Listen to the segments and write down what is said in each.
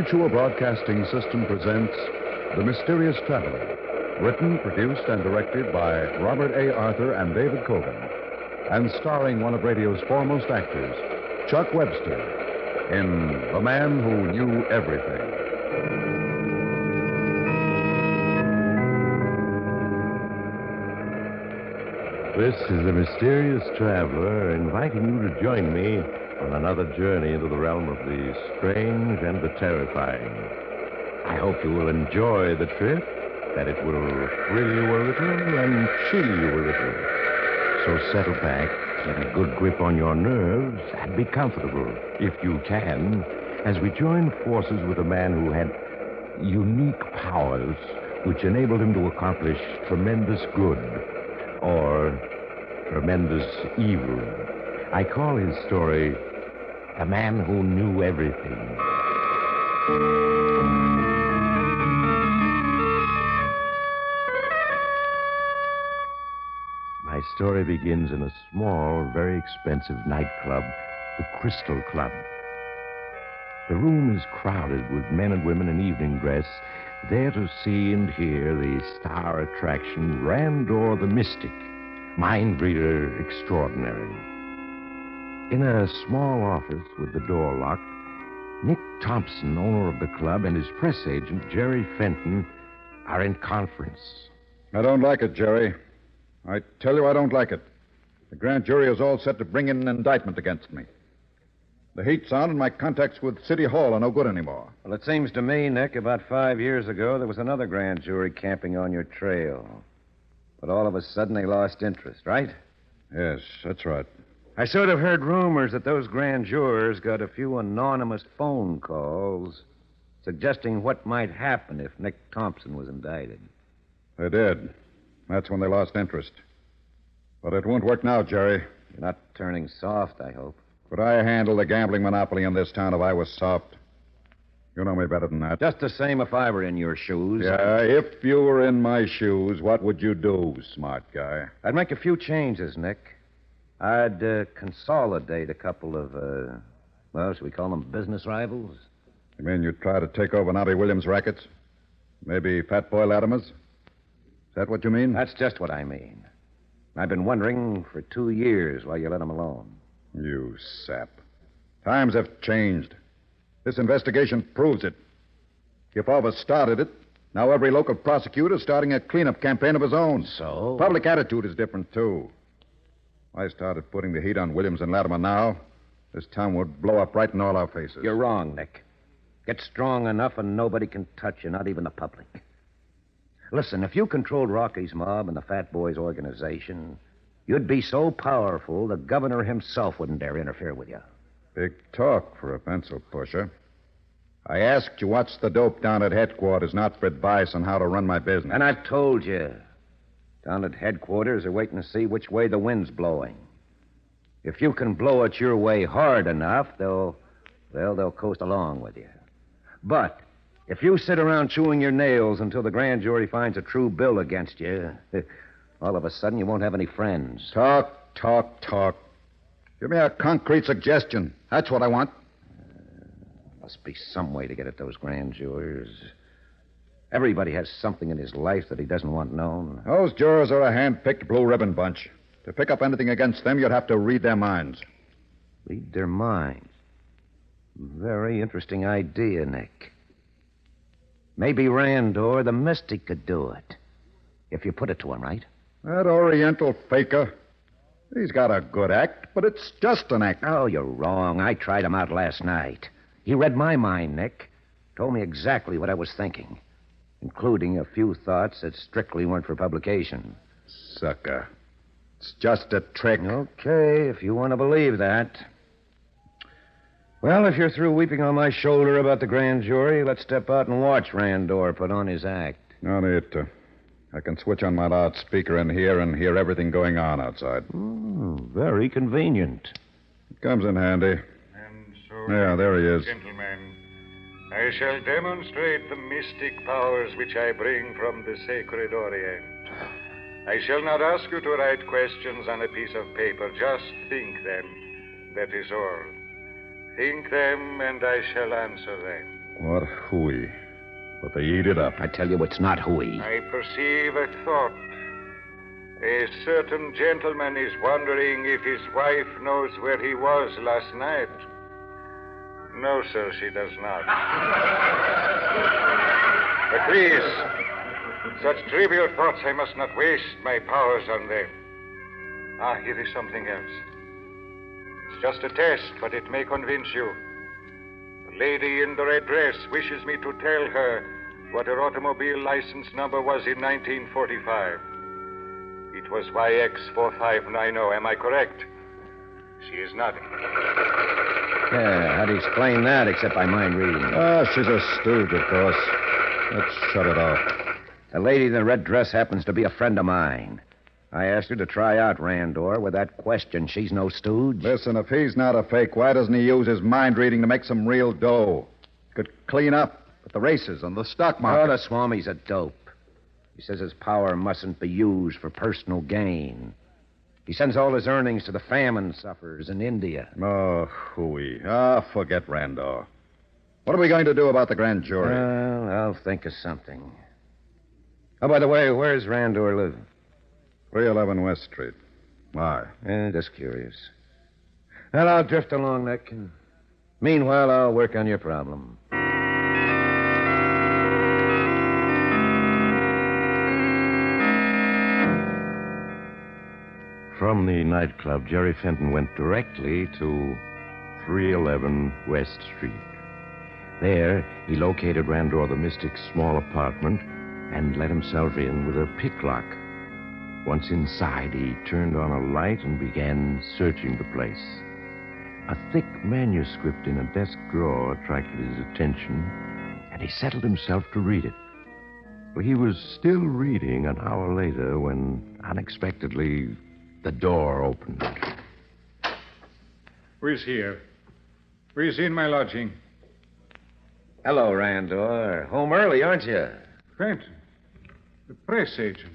Mutual Broadcasting System presents The Mysterious Traveler, written, produced, and directed by Robert A. Arthur and David Cogan, and starring one of radio's foremost actors, Chuck Webster, in The Man Who Knew Everything. This is the Mysterious Traveler inviting you to join me on another journey into the realm of the strange and the terrifying. I hope you will enjoy the trip, that it will thrill you a little and chill you a little. So settle back, get a good grip on your nerves, and be comfortable, if you can, as we join forces with a man who had unique powers which enabled him to accomplish tremendous good or tremendous evil. I call his story The Man Who Knew Everything. My story begins in a small, very expensive nightclub, the Crystal Club. The room is crowded with men and women in evening dress, there to see and hear the star attraction, Randor the Mystic, mind reader extraordinary. In a small office with the door locked, Nick Thompson, owner of the club, and his press agent, Jerry Fenton, are in conference. I don't like it, Jerry. I tell you I don't like it. The grand jury is all set to bring in an indictment against me. The heat's on and my contacts with City Hall are no good anymore. Well, it seems to me, Nick, about 5 years ago, there was another grand jury camping on your trail. But all of a sudden, they lost interest, right? Yes, that's right. I sort of heard rumors that those grand jurors got a few anonymous phone calls suggesting what might happen if Nick Thompson was indicted. They did. That's when they lost interest. But it won't work now, Jerry. You're not turning soft, I hope. Could I handle the gambling monopoly in this town if I was soft? You know me better than that. Just the same if I were in your shoes. Yeah, if you were in my shoes, what would you do, smart guy? I'd make a few changes, Nick. I'd consolidate a couple of, should we call them business rivals? You mean you'd try to take over Nobby Williams' rackets? Maybe Fat Boy Latimer's? Is that what you mean? That's just what I mean. I've been wondering for 2 years why you let him alone. You sap. Times have changed. This investigation proves it. Kefauver started it. Now every local prosecutor is starting a cleanup campaign of his own. So? Public attitude is different, too. If I started putting the heat on Williams and Latimer now, this town would blow up right in all our faces. You're wrong, Nick. Get strong enough and nobody can touch you, not even the public. Listen, if you controlled Rocky's mob and the Fat Boys organization, you'd be so powerful the governor himself wouldn't dare interfere with you. Big talk for a pencil pusher. I asked you what's the dope down at headquarters, not for advice on how to run my business. And I've told you. Down at headquarters, they're waiting to see which way the wind's blowing. If you can blow it your way hard enough, they'll coast along with you. But if you sit around chewing your nails until the grand jury finds a true bill against you, all of a sudden you won't have any friends. Talk. Give me a concrete suggestion. That's what I want. Must be some way to get at those grand jurors. Everybody has something in his life that he doesn't want known. Those jurors are a hand-picked blue ribbon bunch. To pick up anything against them, you'd have to read their minds. Read their minds? Very interesting idea, Nick. Maybe Randor, the Mystic, could do it. If you put it to him, right? That Oriental faker. He's got a good act, but it's just an act. Oh, you're wrong. I tried him out last night. He read my mind, Nick. Told me exactly what I was thinking, including a few thoughts that strictly weren't for publication. Sucker. It's just a trick. Okay, if you want to believe that. Well, if you're through weeping on my shoulder about the grand jury, let's step out and watch Randor put on his act. No need to. I can switch on my loudspeaker in here and hear everything going on outside. Very convenient. It comes in handy. And so, Yeah, there he is. Gentlemen, I shall demonstrate the mystic powers which I bring from the sacred Orient. I shall not ask you to write questions on a piece of paper. Just think them. That is all. Think them, and I shall answer them. What hooey. But they eat it up. I tell you, it's not hooey. I perceive a thought. A certain gentleman is wondering if his wife knows where he was last night. No, sir, she does not. But please, such trivial thoughts, I must not waste my powers on them. Ah, here is something else. It's just a test, but it may convince you. The lady in the red dress wishes me to tell her what her automobile license number was in 1945. It was YX4590. Am I correct? She is nodding. Yeah, how do you explain that except by mind reading? She's a stooge, of course. Let's shut it off. The lady in the red dress happens to be a friend of mine. I asked her to try out Randor with that question. She's no stooge. Listen, if he's not a fake, why doesn't he use his mind reading to make some real dough? Could clean up at the races and the stock Oh, market. the Swami's a dope. He says his power mustn't be used for personal gain. He sends all his earnings to the famine sufferers in India. Oh, hooey. Forget Randor. What are we going to do about the grand jury? Well, I'll think of something. Oh, by the way, where's Randor live? 311 West Street. Why? Just curious. Well, I'll drift along, Nick. Meanwhile, I'll work on your problem. From the nightclub, Jerry Fenton went directly to 311 West Street. There, he located Randor the Mystic's small apartment and let himself in with a picklock. Once inside, he turned on a light and began searching the place. A thick manuscript in a desk drawer attracted his attention, and he settled himself to read it. Well, he was still reading an hour later when, unexpectedly, the door opened. Who is here? Who is in my lodging? Hello, Randor. Home early, aren't you? Fenton, the press agent.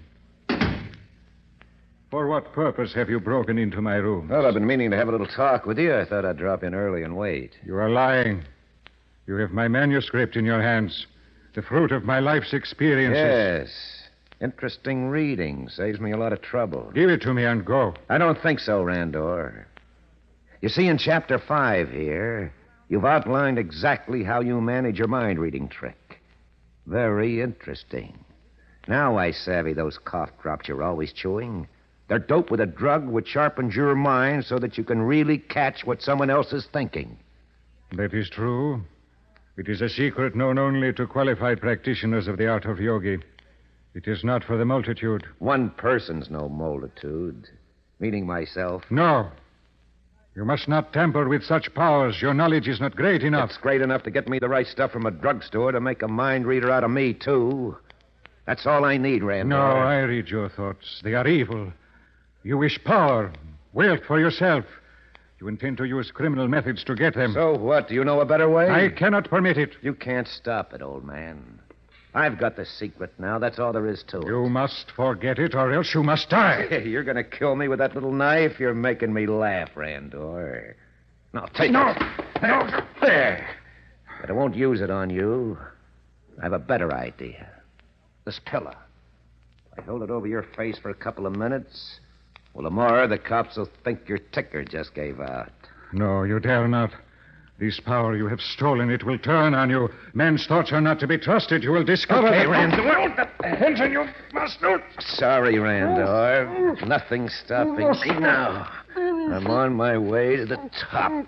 For what purpose have you broken into my room? Well, I've been meaning to have a little talk with you. I thought I'd drop in early and wait. You are lying. You have my manuscript in your hands, the fruit of my life's experiences. Yes. Interesting reading. Saves me a lot of trouble. Give it to me and go. I don't think so, Randor. You see, in Chapter 5 here, you've outlined exactly how you manage your mind-reading trick. Very interesting. Now I savvy those cough drops you're always chewing. They're doped with a drug which sharpens your mind so that you can really catch what someone else is thinking. That is true. It is a secret known only to qualified practitioners of the art of yogi. It is not for the multitude. One person's no multitude, meaning myself. No. You must not tamper with such powers. Your knowledge is not great enough. It's great enough to get me the right stuff from a drugstore to make a mind reader out of me, too. That's all I need, Randor. No, I read your thoughts. They are evil. You wish power, wealth for yourself. You intend to use criminal methods to get them. So what? Do you know a better way? I cannot permit it. You can't stop it, old man. I've got the secret now. That's all there is to it. You must forget it, or else you must die. You're going to kill me with that little knife? You're making me laugh, Randor. Now, take No. it. No. There. But I won't use it on you. I have a better idea. This pillow. I hold it over your face for a couple of minutes. Well, tomorrow the cops will think your ticker just gave out. No, you dare not. This power you have stolen, it will turn on you. Men's thoughts are not to be trusted. You will discover... Okay, that... Randor. Attention, you must not... Sorry, Randor. Nothing's stopping me now. I'm on my way to the top.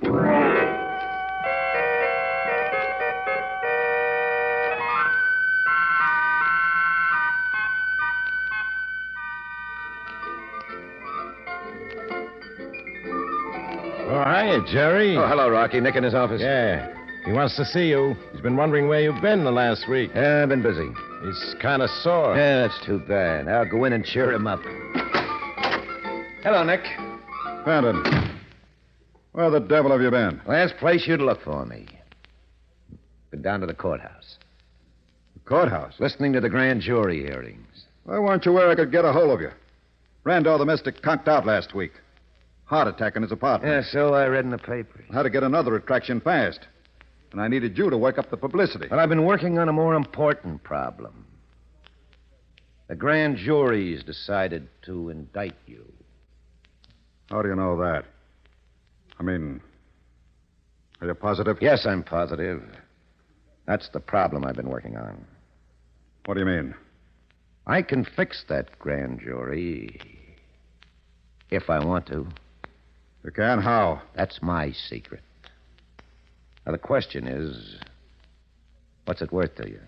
Oh, hiya, Jerry. Oh, hello, Rocky. Nick in his office. Yeah. He wants to see you. He's been wondering where you've been the last week. Yeah, I've been busy. He's kind of sore. Yeah, that's too bad. I'll go in and cheer him up. Hello, Nick. Fenton. Where the devil have you been? Last place you'd look for me. Been down to the courthouse. The courthouse. Listening to the grand jury hearings. Why weren't you where I could get a hold of you? Randor the Mystic conked out last week. Heart attack in his apartment. Yeah, so I read in the papers. Had to get another attraction fast. And I needed you to work up the publicity. But I've been working on a more important problem. The grand jury's decided to indict you. How do you know that? I mean, are you positive? Yes, I'm positive. That's the problem I've been working on. What do you mean? I can fix that grand jury if I want to. You can? How? That's my secret. Now, the question is, what's it worth to you?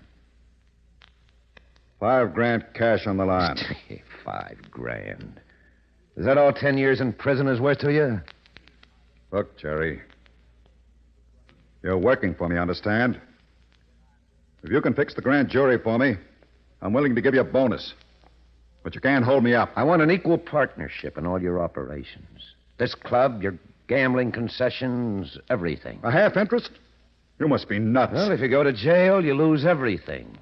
$5,000 cash on the line. $5,000. Is that all 10 years in prison is worth to you? Look, Jerry. You're working for me, understand? If you can fix the grand jury for me, I'm willing to give you a bonus. But you can't hold me up. I want an equal partnership in all your operations. This club, your gambling concessions, everything. A half interest? You must be nuts. Well, if you go to jail, you lose everything.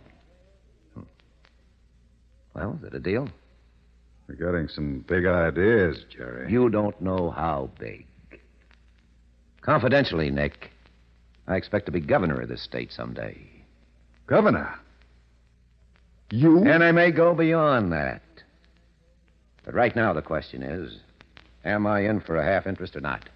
Well, is it a deal? You're getting some big ideas, Jerry. You don't know how big. Confidentially, Nick, I expect to be governor of this state someday. Governor? You? And I may go beyond that. But right now, the question is, am I in for a half interest or not?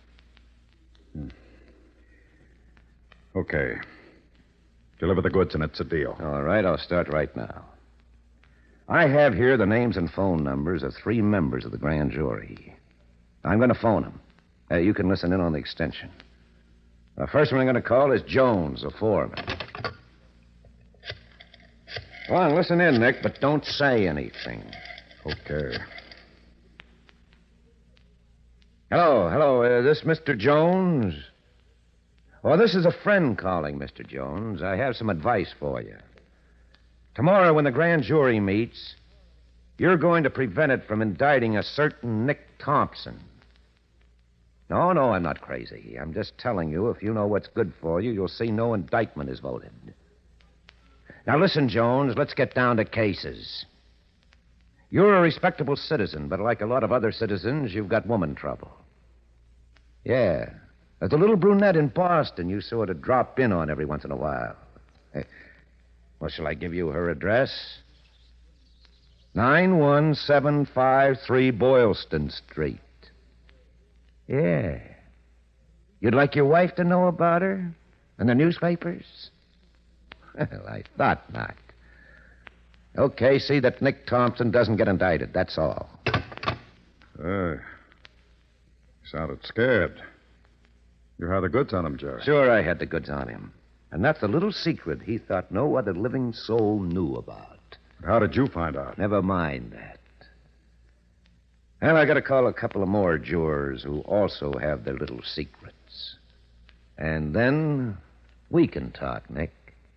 Okay. Deliver the goods and it's a deal. All right, I'll start right now. I have here the names and phone numbers of 3 members of the grand jury. I'm going to phone them. You can listen in on the extension. The first one I'm going to call is Jones, a foreman. Go on, listen in, Nick, but don't say anything. Okay. Hello, this Mr. Jones? Oh, this is a friend calling, Mr. Jones. I have some advice for you. Tomorrow, when the grand jury meets, you're going to prevent it from indicting a certain Nick Thompson. No, I'm not crazy. I'm just telling you, if you know what's good for you, you'll see no indictment is voted. Now, listen, Jones, let's get down to cases. You're a respectable citizen, but like a lot of other citizens, you've got woman trouble. Yeah. There's a little brunette in Boston you sort of drop in on every once in a while. Well, shall I give you her address? 91753 Boylston Street. Yeah. You'd like your wife to know about her? In the newspapers? Well, I thought not. Okay, see that Nick Thompson doesn't get indicted, that's all. Sounded scared. You had the goods on him, Jerry. Sure, I had the goods on him. And that's a little secret he thought no other living soul knew about. How did you find out? Never mind that. And I got to call a couple of more jurors who also have their little secrets. And then we can talk, Nick.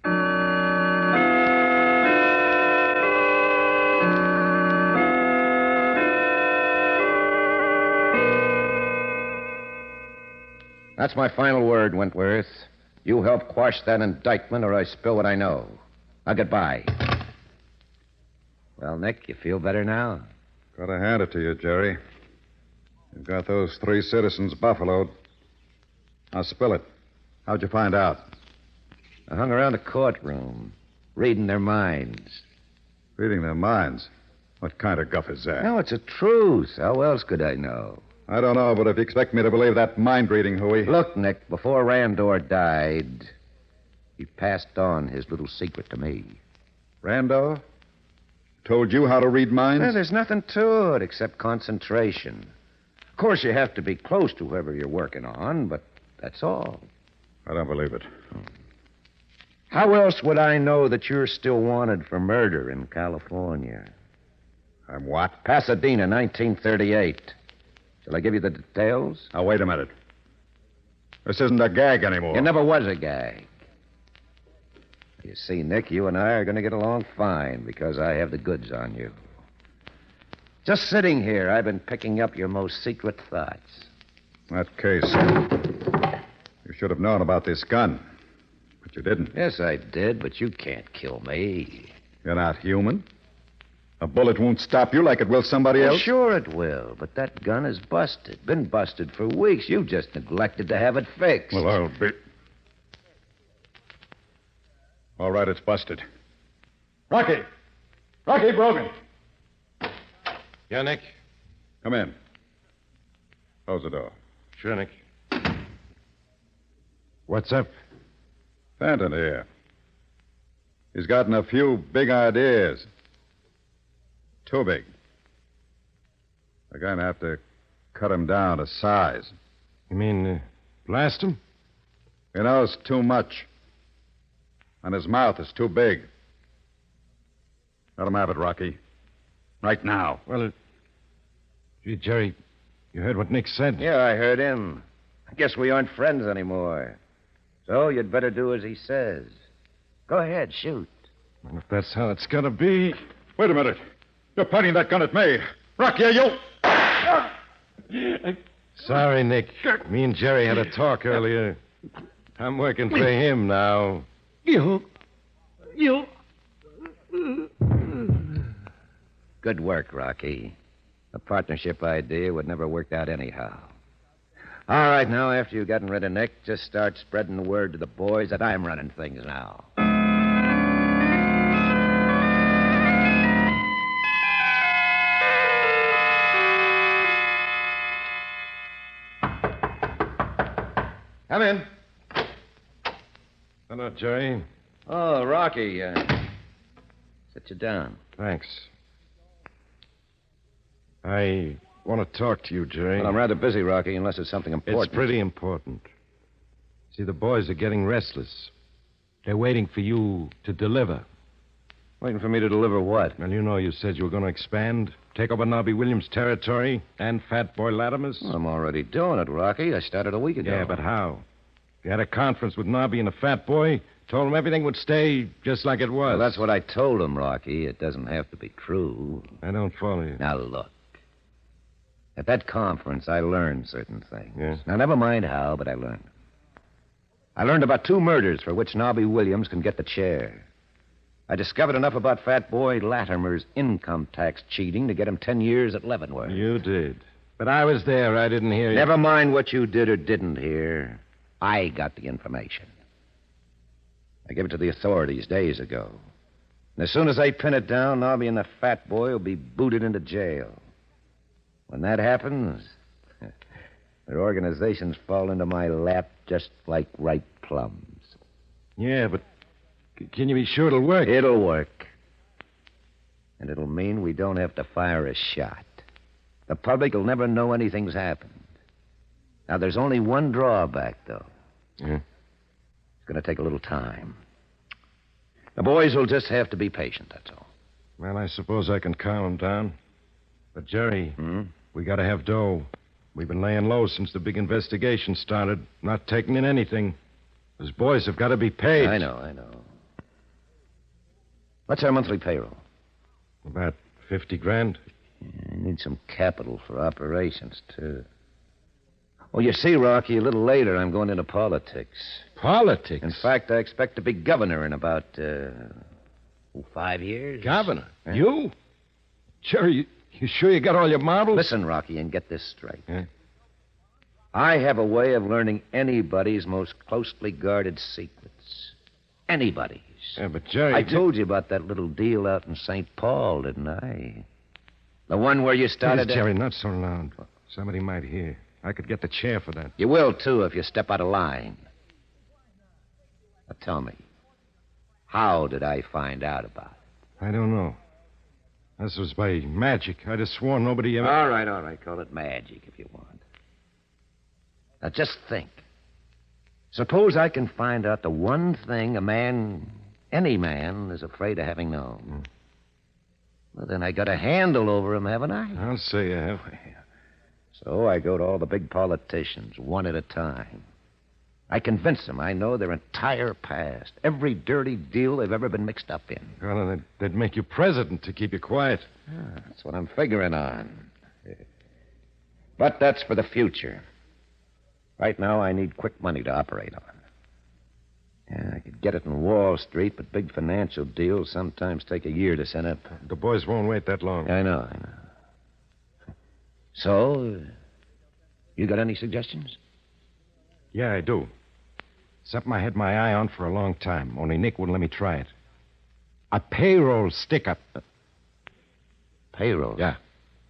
That's my final word, Wentworth. You help quash that indictment or I spill what I know. Now, goodbye. Well, Nick, you feel better now? Gotta hand it to you, Jerry. You've got those 3 citizens buffaloed. Now, spill it. How'd you find out? I hung around the courtroom, reading their minds. Reading their minds? What kind of guff is that? No, it's the truth. How else could I know? I don't know, but if you expect me to believe that mind-reading hooey... Look, Nick, before Randor died, he passed on his little secret to me. Randor? Told you how to read minds? Well, there's nothing to it except concentration. Of course, you have to be close to whoever you're working on, but that's all. I don't believe it. How else would I know that you're still wanted for murder in California? I'm what? Pasadena, 1938. Shall I give you the details? Now, wait a minute. This isn't a gag anymore. It never was a gag. You see, Nick, you and I are going to get along fine because I have the goods on you. Just sitting here, I've been picking up your most secret thoughts. In that case, you should have known about this gun. But you didn't. Yes, I did, but you can't kill me. You're not human. A bullet won't stop you like it will somebody Well, else. sure it will, but that gun is busted. Been busted for weeks. You just neglected to have it fixed. Well, I'll be. All right, it's busted. Rocky! Rocky Brogan! Yeah, Nick? Come in. Close the door. Sure, Nick. What's up? Fenton here. He's gotten a few big ideas. Too big. They're going to have to cut him down to size. You mean blast him? He knows too much. And his mouth is too big. Let him have it, Rocky. Right now. Well, gee, Jerry, you heard what Nick said. Yeah, I heard him. I guess we aren't friends anymore. So you'd better do as he says. Go ahead, shoot. Well, if that's how it's going to be. Wait a minute. You're pointing that gun at me. Rocky, you... Sorry, Nick. Me and Jerry had a talk earlier. I'm working for him now. You. Good work, Rocky. A partnership idea would never worked out anyhow. All right, now, after you've gotten rid of Nick, just start spreading the word to the boys that I'm running things now. Come in. Hello, Jerry. Oh, Rocky, sit you down. Thanks. I want to talk to you, Jerry. Well, I'm rather busy, Rocky, unless it's something important. It's pretty important. See, the boys are getting restless. They're waiting for you to deliver. Waiting for me to deliver what? Well, you know you said you were going to expand, take over Nobby Williams' territory and Fat Boy Latimer's. Well, I'm already doing it, Rocky. I started a week ago. Yeah, but how? You had a conference with Nobby and the Fat Boy, told him everything would stay just like it was. Well, that's what I told him, Rocky. It doesn't have to be true. I don't follow you. Now, look. At that conference, I learned certain things. Yeah? Now, never mind how, but I learned. I learned about 2 murders for which Nobby Williams can get the chair. I discovered enough about Fat Boy Latimer's income tax cheating to get him 10 years at Leavenworth. You did. But I was there. I didn't hear you. Never mind what you did or didn't hear. I got the information. I gave it to the authorities days ago. And as soon as they pin it down, Nobby and the Fat Boy will be booted into jail. When that happens, their organizations fall into my lap just like ripe plums. Yeah, but can you be sure it'll work? It'll work. And it'll mean we don't have to fire a shot. The public will never know anything's happened. Now, there's only one drawback, though. Yeah? It's going to take a little time. The boys will just have to be patient, that's all. Well, I suppose I can calm them down. But, Jerry, we got to have dough. We've been laying low since the big investigation started, not taking in anything. Those boys have got to be paid. I know. What's our monthly payroll? About 50 grand. I need some capital for operations, too. Oh, you see, Rocky, a little later I'm going into politics. Politics? In fact, I expect to be governor in about 5 years. Governor? Yeah. You? Jerry, you sure you got all your marbles? Listen, Rocky, and get this straight. Yeah? I have a way of learning anybody's most closely guarded secrets. Anybody's. Yeah, but Jerry... I told you about that little deal out in St. Paul, didn't I? The one where you started... Please, Jerry, not so loud. Somebody might hear. I could get the chair for that. You will, too, if you step out of line. Now, tell me, how did I find out about it? I don't know. This was by magic. I'd have sworn nobody ever... All right. Call it magic if you want. Now, just think. Suppose I can find out the one thing any man, is afraid of having known. Well, then I got a handle over him, haven't I? I'll say you have. So I go to all the big politicians, one at a time. I convince them I know their entire past, every dirty deal they've ever been mixed up in. Well, they'd make you president to keep you quiet. That's what I'm figuring on. But that's for the future. Right now, I need quick money to operate on. Yeah, I could get it in Wall Street, but big financial deals sometimes take a year to set up. The boys won't wait that long. I know. So, you got any suggestions? Yeah, I do. Something I had my eye on for a long time, only Nick wouldn't let me try it. A payroll stick-up. Payroll? Yeah.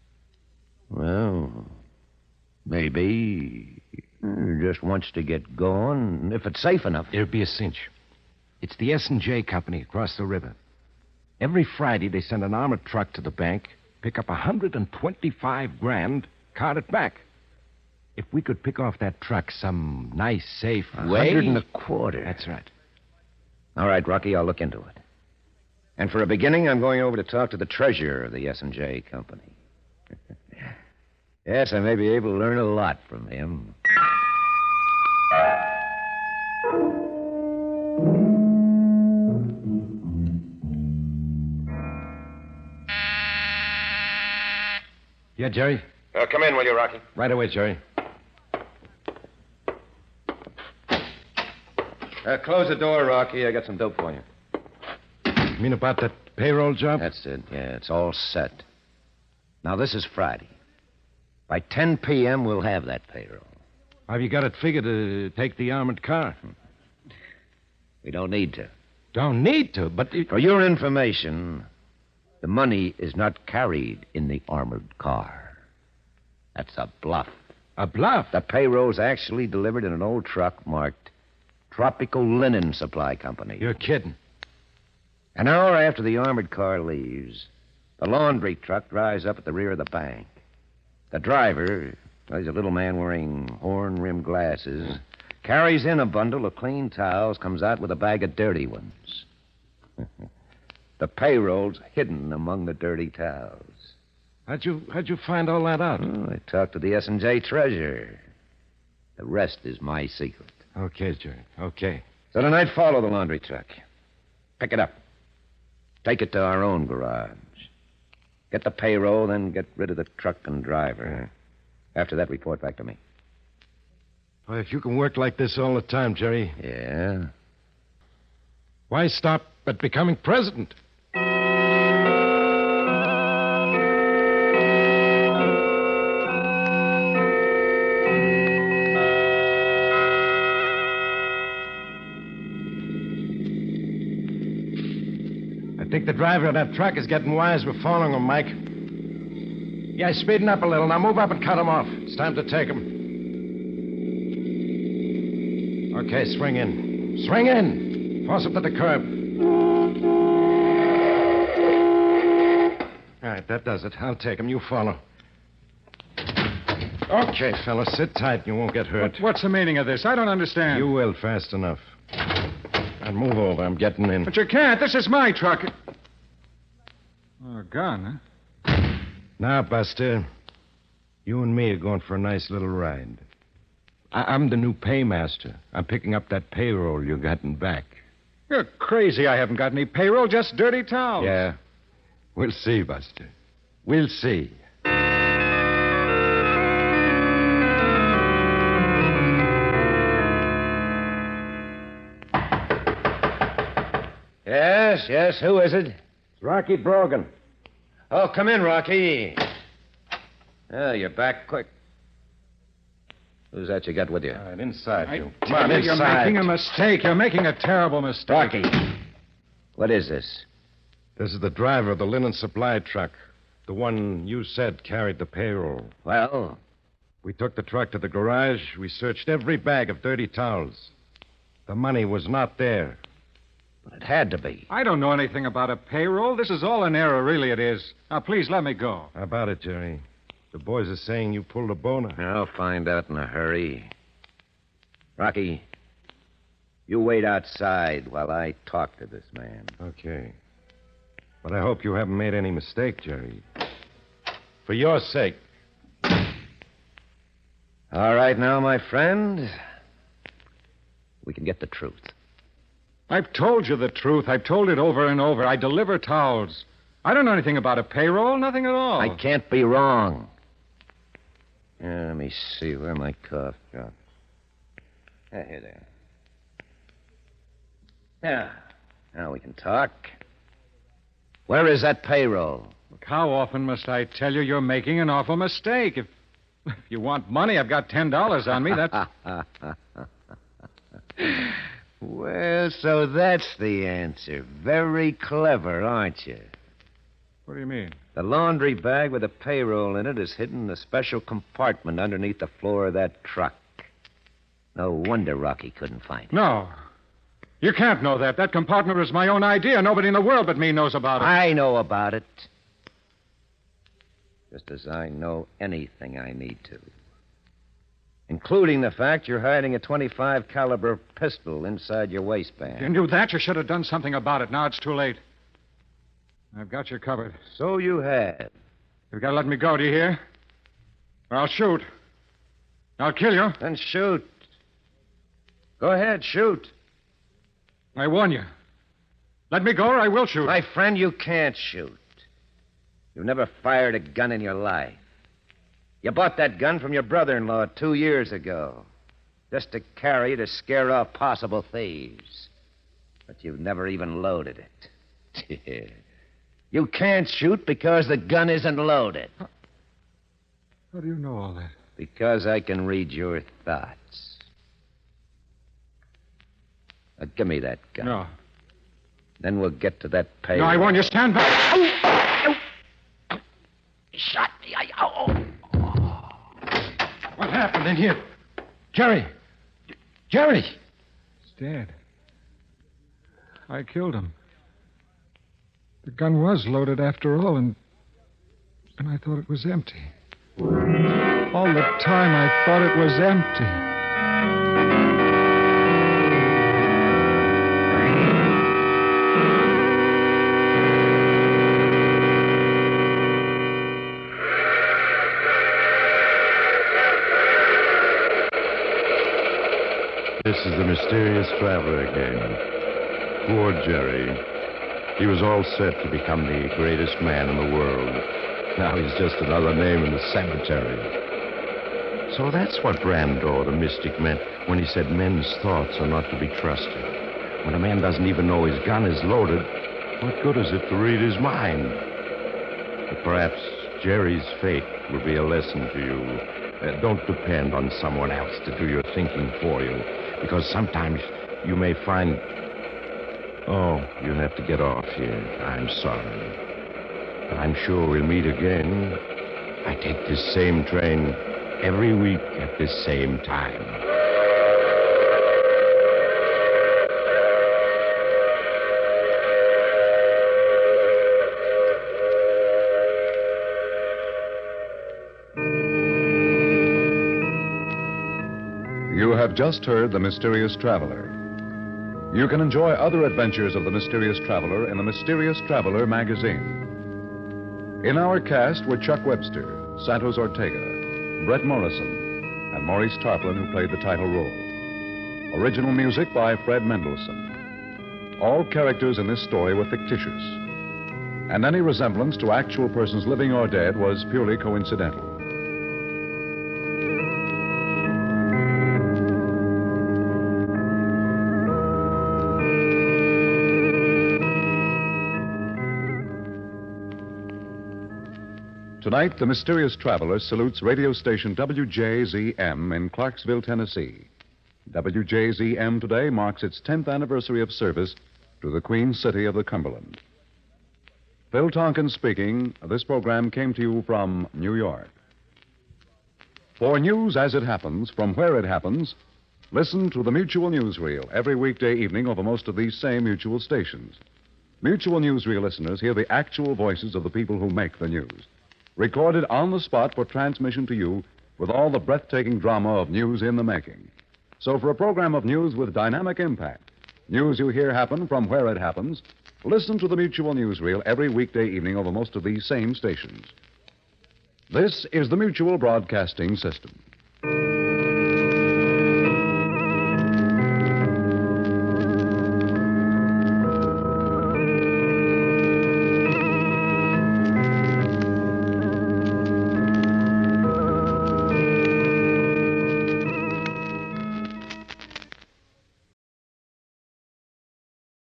Well, maybe he just wants to get going, if it's safe enough. It'll be a cinch. It's the S&J company across the river. Every Friday, they send an armored truck to the bank, pick up $125,000, cart it back. If we could pick off that truck some nice, safe way... $125,000. That's right. All right, Rocky, I'll look into it. And for a beginning, I'm going over to talk to the treasurer of the S&J company. Yes, I may be able to learn a lot from him. Yeah, Jerry? Come in, will you, Rocky? Right away, Jerry. Close the door, Rocky. I got some dope for you. You mean about that payroll job? That's it. Yeah, it's all set. Now, this is Friday. By 10 p.m., we'll have that payroll. Have you got it figured to take the armored car? We don't need to. Don't need to, but... For your information, the money is not carried in the armored car. That's a bluff. A bluff? The payroll's actually delivered in an old truck marked Tropical Linen Supply Company. You're kidding. An hour after the armored car leaves, the laundry truck drives up at the rear of the bank. The driver, he's a little man wearing horn-rimmed glasses, carries in a bundle of clean towels, comes out with a bag of dirty ones. The payroll's hidden among the dirty towels. How'd you find all that out? Oh, I talked to the S&J treasurer. The rest is my secret. Okay, Jerry. Okay. So tonight, follow the laundry truck. Pick it up. Take it to our own garage. Get the payroll, then get rid of the truck and driver. After that, report back to me. Well, if you can work like this all the time, Jerry, Yeah? why stop at becoming president? I think the driver of that truck is getting wise. We're following him, Mike. Yeah, he's speeding up a little. Now move up and cut him off. It's time to take him. Okay, swing in. Swing in. Force him to the curb. All right, that does it. I'll take him. You follow. Okay, fellas, sit tight. You won't get hurt. What's the meaning of this? I don't understand. You will fast enough. And move over. I'm getting in. But you can't. This is my truck. Oh, a gun, huh? Now, Buster, you and me are going for a nice little ride. I'm the new paymaster. I'm picking up that payroll you gotten back. You're crazy. I haven't got any payroll, just dirty towels. Yeah. We'll see, Buster. We'll see. Yes, who is it? It's Rocky Brogan. Oh, come in, Rocky. Oh, you're back quick. Who's that you got with you? All right, inside, you. I Come on, tell you, inside. You're making a mistake. You're making a terrible mistake. Rocky. What is this? This is the driver of the linen supply truck. The one you said carried the payroll. Well, We took the truck to the garage. We searched every bag of dirty towels. The money was not there. but it had to be. I don't know anything about a payroll. This is all an error, really it is. Now, please let me go. How about it, Jerry? The boys are saying you pulled a boner. I'll find out in a hurry. Rocky, you wait outside while I talk to this man. Okay. But I hope you haven't made any mistake, Jerry. For your sake. All right now, my friend. We can get the truth. I've told you the truth. I've told it over and over. I deliver towels. I don't know anything about a payroll, nothing at all. I can't be wrong. Let me see where my cough dropped. Here there. Yeah. Now we can talk. Where is that payroll? Look, how often must I tell you you're making an awful mistake? If you want money, I've got $10 on me. That's... Well, so that's the answer. Very clever, aren't you? What do you mean? The laundry bag with the payroll in it is hidden in a special compartment underneath the floor of that truck. No wonder Rocky couldn't find it. No. You can't know that. That compartment was my own idea. Nobody in the world but me knows about it. I know about it. Just as I know anything I need to. Including the fact you're hiding a .25 caliber pistol inside your waistband. You knew that. You should have done something about it. Now it's too late. I've got you covered. So you have. You've got to let me go, do you hear? Or I'll shoot. I'll kill you. Then shoot. Go ahead, shoot. I warn you. Let me go or I will shoot. My friend, you can't shoot. You've never fired a gun in your life. You bought that gun from your brother-in-law 2 years ago. Just to carry to scare off possible thieves. But you've never even loaded it. You can't shoot because the gun isn't loaded. How do you know all that? Because I can read your thoughts. Now, give me that gun. No. Then we'll get to that pay. No, I warn you. Stand back. He shot me. What happened in here? Jerry. Jerry. He's dead. I killed him. The gun was loaded after all, and I thought it was empty. All the time I thought it was empty. This is the mysterious traveler again. Poor Jerry. He was all set to become the greatest man in the world. Now he's just another name in the cemetery. So that's what Brandor, the mystic, meant when he said men's thoughts are not to be trusted. When a man doesn't even know his gun is loaded, what good is it to read his mind? But perhaps Jerry's fate will be a lesson to you. Don't depend on someone else to do your thinking for you, because sometimes you may find... Oh, you have to get off here. I'm sorry. But I'm sure we'll meet again. I take this same train every week at this same time. You have just heard The Mysterious Traveler. You can enjoy other adventures of the Mysterious Traveler in the Mysterious Traveler magazine. In our cast were Chuck Webster, Santos Ortega, Brett Morrison, and Maurice Tarplin, who played the title role. Original music by Fred Mendelssohn. All characters in this story were fictitious, and any resemblance to actual persons living or dead was purely coincidental. Tonight, the Mysterious Traveler salutes radio station WJZM in Clarksville, Tennessee. WJZM today marks its 10th anniversary of service to the Queen City of the Cumberland. Phil Tonkin speaking. This program came to you from New York. For news as it happens, from where it happens, listen to the Mutual Newsreel every weekday evening over most of these same Mutual stations. Mutual Newsreel listeners hear the actual voices of the people who make the news, recorded on the spot for transmission to you with all the breathtaking drama of news in the making. So for a program of news with dynamic impact, news you hear happen from where it happens, listen to the Mutual Newsreel every weekday evening over most of these same stations. This is the Mutual Broadcasting System.